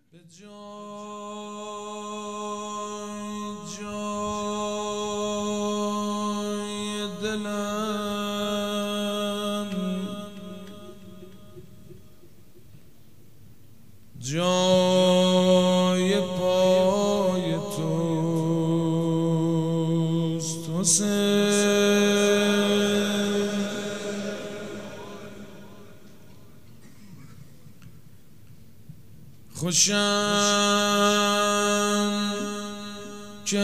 به جای دلم جای پای توست حسین. خوشم که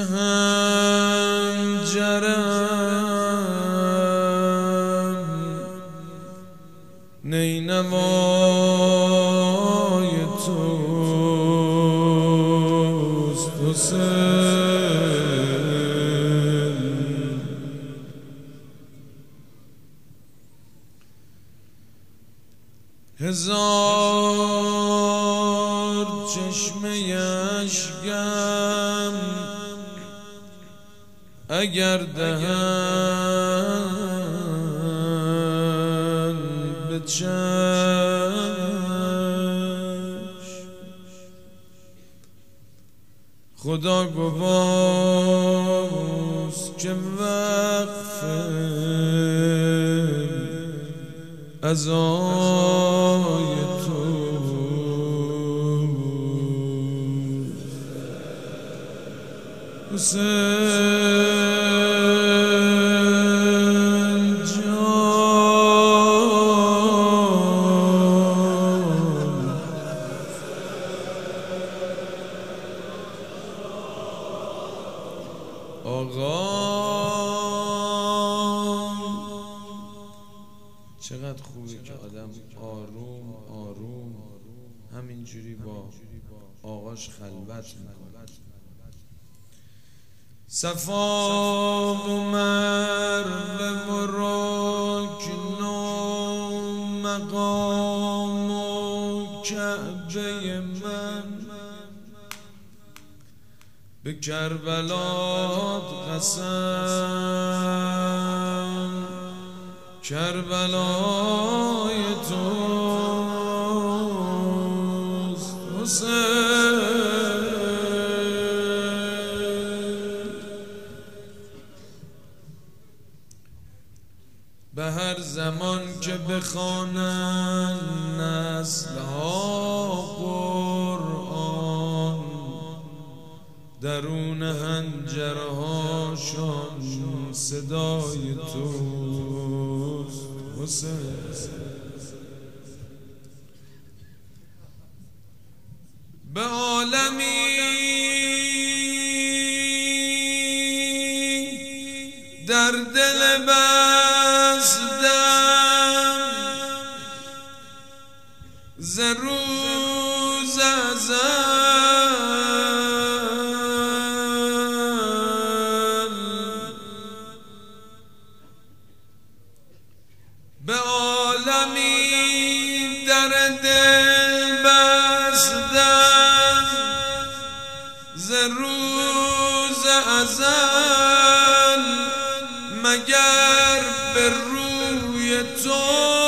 هنجرم نینوای توست حسین. هزار چشمه اشکم اگر دهند به چشم، خدا گواست که وقفم عزای تو حسین جان. آقا چقدر خوبه که آدم آروم آروم همینجوری با آقاش خلوت میکنه. صفا و مروه و رکن و مقام و کعبه من، به کربلات قسم کربلای توست حسین. به هر زمان که بخوانند نسل‌ها قرآن، درون حنجرهاشان صدای توست حسین. به عالمی در دل بستم ز روز ازل، به عالمی در دل بستم ز روز ازل، مگر به روی تو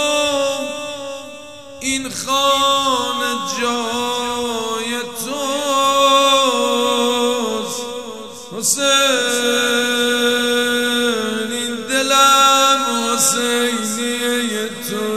این خانه جای توست حسین. این دلم حسینیه تو،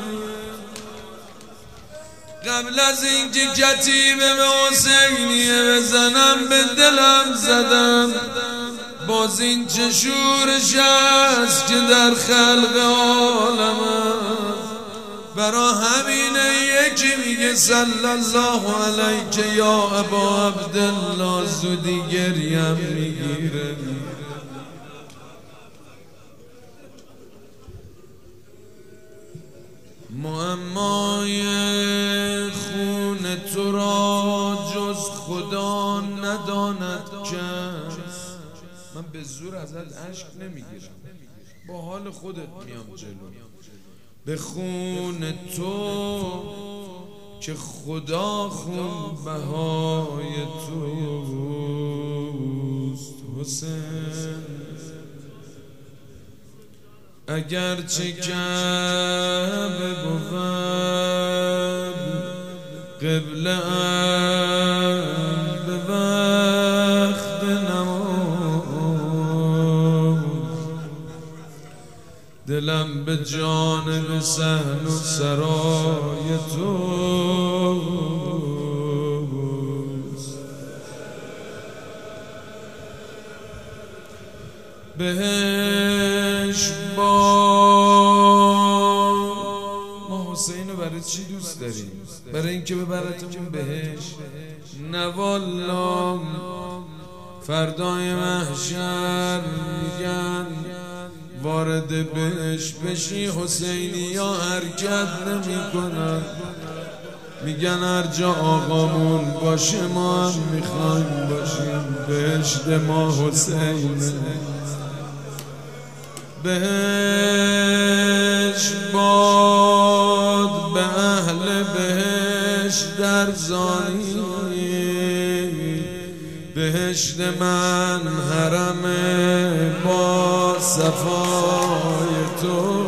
قبل از اینکه کتیبه به حسینیه بزنم به دلم زدم، باز این چه شورش است که در خلق عالمه. برا همینه یکی میگه صلی الله علیک یا ابا عبدالله، زودی گریم میگیره. معمای خون تو را جز خدا نداند کس. من به زور ازت اشک نمیگیرم، با حال خودت میام جلو. به خون تو که خدا خون بهای توست حسین. اگرچه کعبه بود قبله به جانب صحن و سرای توست. بهش با ما حسین رو برای چی دوست داریم؟ برای اینکه ببرتمون بهش؟ نه والله، فردای محشر میگن وارد بهش بشی حسینی یا حرکت نمی کنن. میگن هر جا آقامون باشه ما هم میخوایم باشیم. بهشت ما حسینه. بهش باد به اهل بهش در زانی، بهشت من حرم با صفای تو.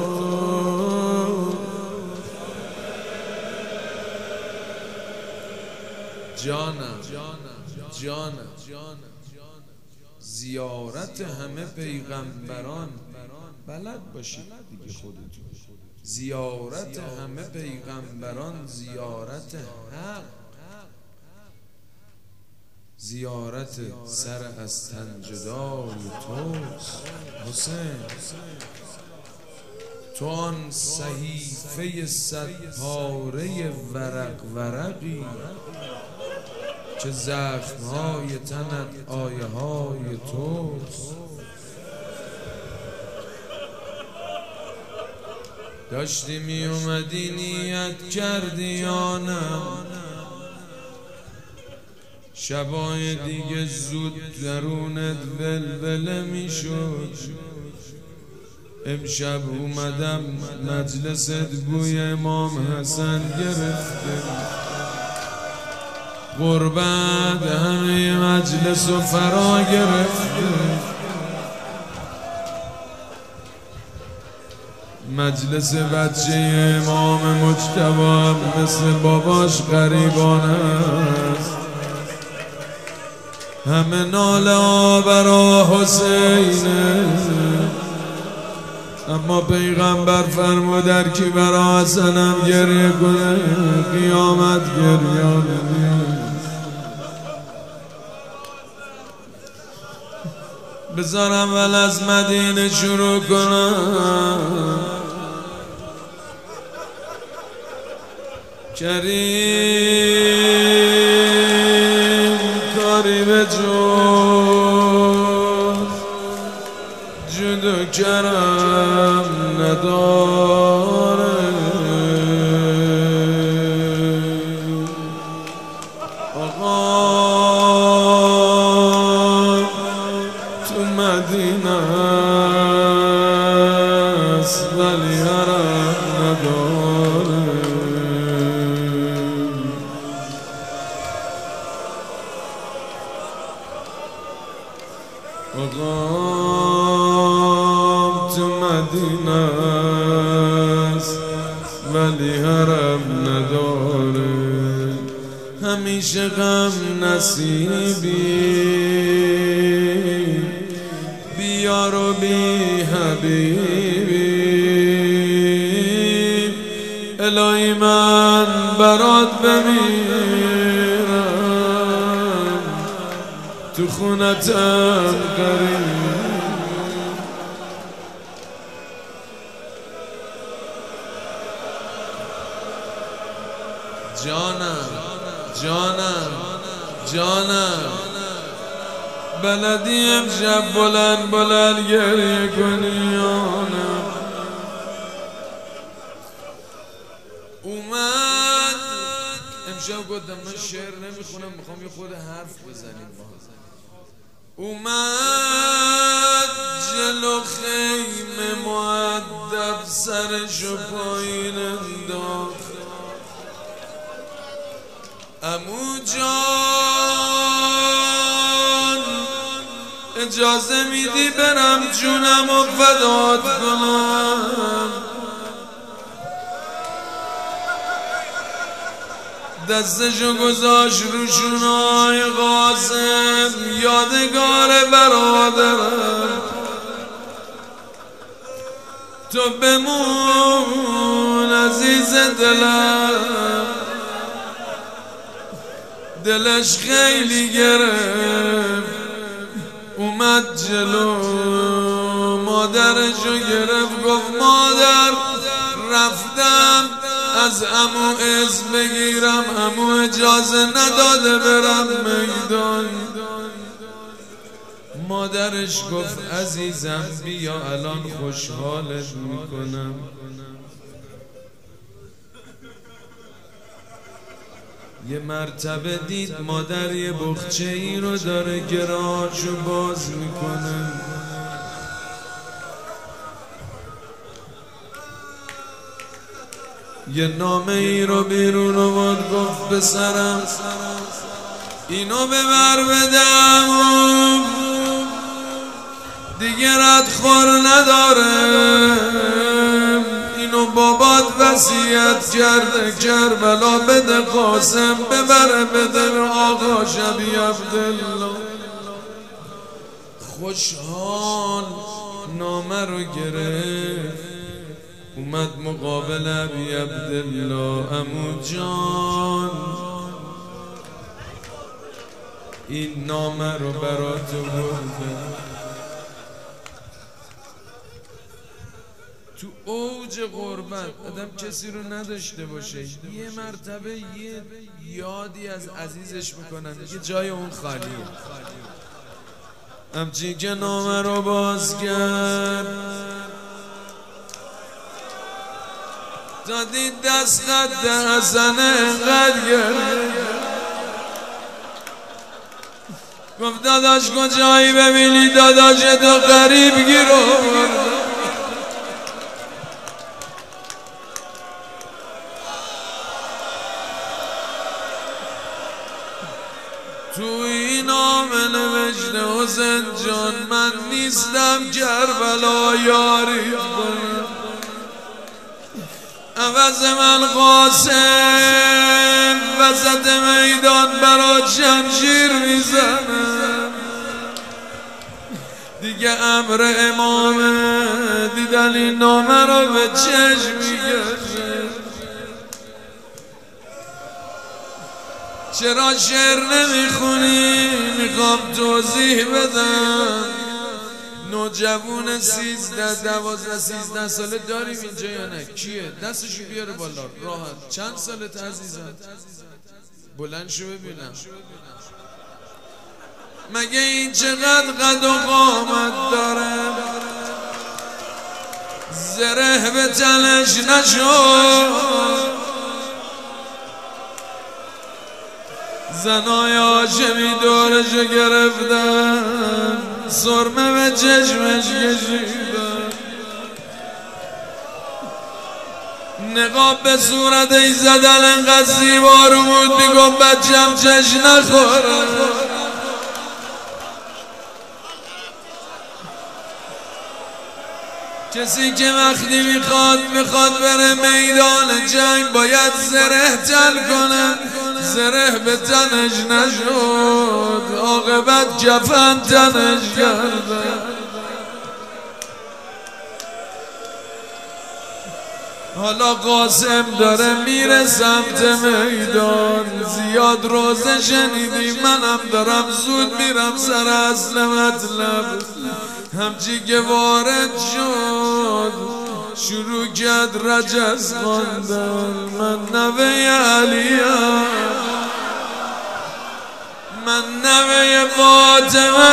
جانم زیارت همه پیغمبران بلد باشید دیگه خودتون. زیارت همه پیغمبران زیارت حق، زیارت سر از تن جدای توست حسین. تو آن صحیفه صد پاره ورق ورقی که زخمهای تنت آیه های توست. داشتی می اومدی نیت کردی یا نه؟ شبای دیگه زود درونت ولوله می شد. امشب اومدم مجلست بوی امام حسن گرفته. غربت همه مجلس و فرا گرفته. مجلس بچه امام مجتبی مثل باباش غریبانه است. همه ناله ها برا حسینه، اما پیغمبر فرمودر کی برا حسنم گریه کنه قیامت گریانه نیست. بذارم ول از مدینه شروع کنم. کریم کاری به جود و کرم نداره. آقا تو مدینه است ولی حرم نداره. آقام تو مدینه است ولی حرم نداره. همیشه غم نصیبی بیار و بی حبیبی. الهی من برات بمیرم تو خونتم قریب. جانم بلدی امشب بلند گریه کنی آنم. اومد امشب گفتم من شعر نمیخونم، میخوام یه خود حرف بزنیم با هم. اومد جلو خیمه مؤدب سرشو پایین انداخت. عمو جان اجازه میدی برم جونم و فدات کنم؟ دستشو گذاشت رو شونای قاسم یادگار برادرم. تو بمون عزیز دلم. دلش خیلی گرفت اومد جلو، مادرشو گرفت گفت مادر رفتم از عمو عز بگیرم، عمو اجازه نداده برم میدان. مادرش گفت عزیزم بیا الان خوشحالت میکنم. یه مرتبه دید مادر یه بخچه ای رو داره گراشو باز میکنه. یه نامه ای رو بیرون آورد گفت پسرم اینو ببر بدم، دیگه ردخور نداره. اینو بابات وصیت کرده کربلا بده قاسم ببره بده آقا شبی عبدالله. خوشحال نامه رو گرفت اومد مقابل ابی عبدالله. عمو جان این نامه رو برات بردم. تو اوج غربت آدم کسی رو نداشته باشه، یه مرتبه یه یادی از عزیزش میکنن دیگه جای اون خالیه. همچین که نامه رو باز کرد تا دید دست خط حسن انقدر گرد گفت داداش کجایی ببینی داداش تو غریب گیر آورد. تو این نامه نوشته حسین جان من نیستم کربلا یاری کنم، عوض من قاسم وسط میدان برات شمشیر میزنم. دیگه امر امامه دیدن این نامه رو به چشم میگشه. چرا شعر نمیخونی؟ میخوام توضیح بدم. نوجوان 13 ساله داریم اینجا یا نه؟ کیه؟ دستشو بیاره بالا راحت. چند سالت عزیزم؟ بلند شو ببینم. مگه این چقدر قد و قامت داره؟ زره به تنش نشد. زنای هاشمی دورشو گرفتن، سرمه به چشمش کشیدن، نقاب به صورتش زدن. انقدر زیبارو بود میگم بچم چش نخوره. کسی که وقتی میخواد بره میدان جنگ باید زره تل کنه. زره به تنش نشد عاقبت کفن تنش کرده. حالا قاسم داره میره سمت میدان. زیاد روزه شنیدی منم دارم زود میرم سر اصل مطلب. همچی که وارد شد شروع کرد رجز خواندن. من نوه علیم، من نوه فاطمه،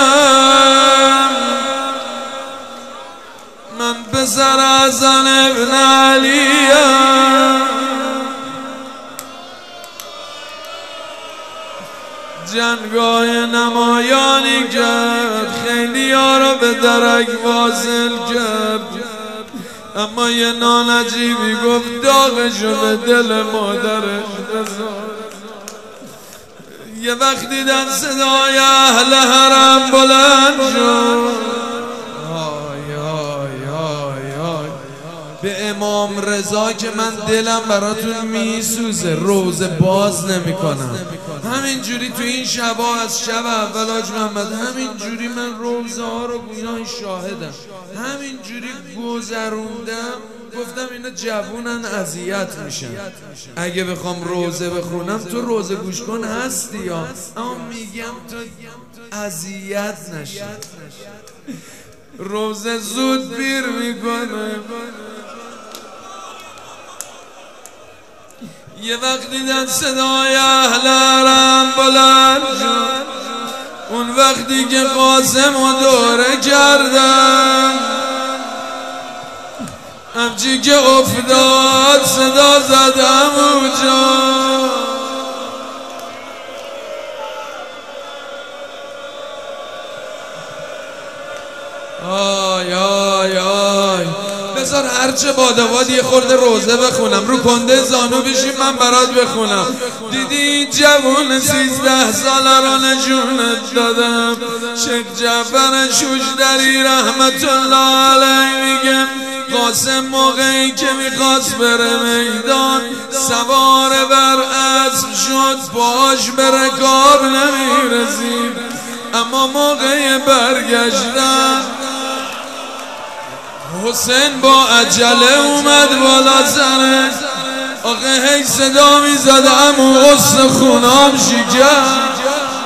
من پسر حسن ابن علیم. جنگاه نمایانی کرد، خیلی ها رو به درک واصل کرد. اما یه نان عجیبی گفت داغشو به دل مادرش بذار. یه وقت دیدن صدای اهل حرم بلند شد. آی آی آی آی به امام امام رضا که من دلم براتون میسوزه، روزه باز نمیکنم. همینجوری تو این شبا از شب اول حاج محمد همینجوری من روزه ها رو گویای شاهدم، همینجوری گذروندم. گفتم اینا جوونن اذیت میشن، اگه بخوام روزه بخونم تو روزه گوش کن هستی یا، اما میگم تو اذیت نشی. روزه زود پیر میکنه. یه وقت دیدن صدای اهل حرم بلند شد، اون وقتی که قاسم و دوره کردن، همچی که افتاد صدا زدم اونجا. آی آی آی بذار هرچه بادواد یه خورده روزه بخونم، رو کنده زانو بشیم من برات بخونم. دیدی جوون 13 ساله رو نشونت دادم. شیخ جعفر شوشتری رحمت الله علیه میگه قاسم موقعی که میخواست بره میدان، سوار بر اسب شد، باش به رکاب نمیرسید، اما موقع برگشتن حسین با عجله اومد بالا سرش. آخه هی صدا میزد امو استخونام شکست،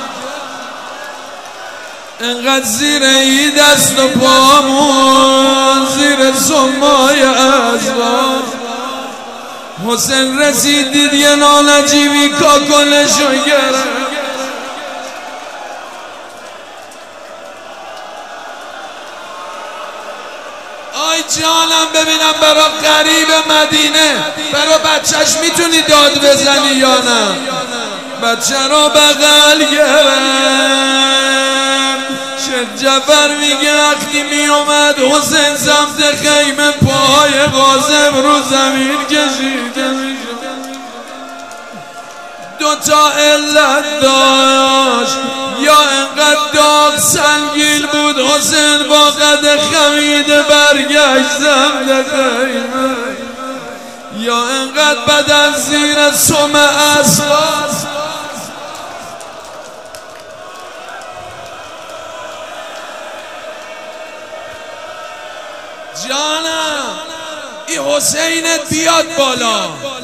انقدر زیر ای دست و پامون زیر سمای ازبار. حسین رسید دید یه نالجیبی کاکلشو گرفت. آی جانم ببینم برا غریب مدینه، برا بچهش میتونی داد بزنی یا نه؟ بچه رو بغل گرفت. شیخ جعفر میگه وقتی میومد حسین سمت خیمه، پای قاسم رو زمین کشیده میشد. دوتا علت داشت، یا انقدر داغ سنگین بود حسین با قد خمیده برگشت سمت خیمه، یا انقدر بدن زیر سم اسباب. جانم این حسینت بیاد بالا.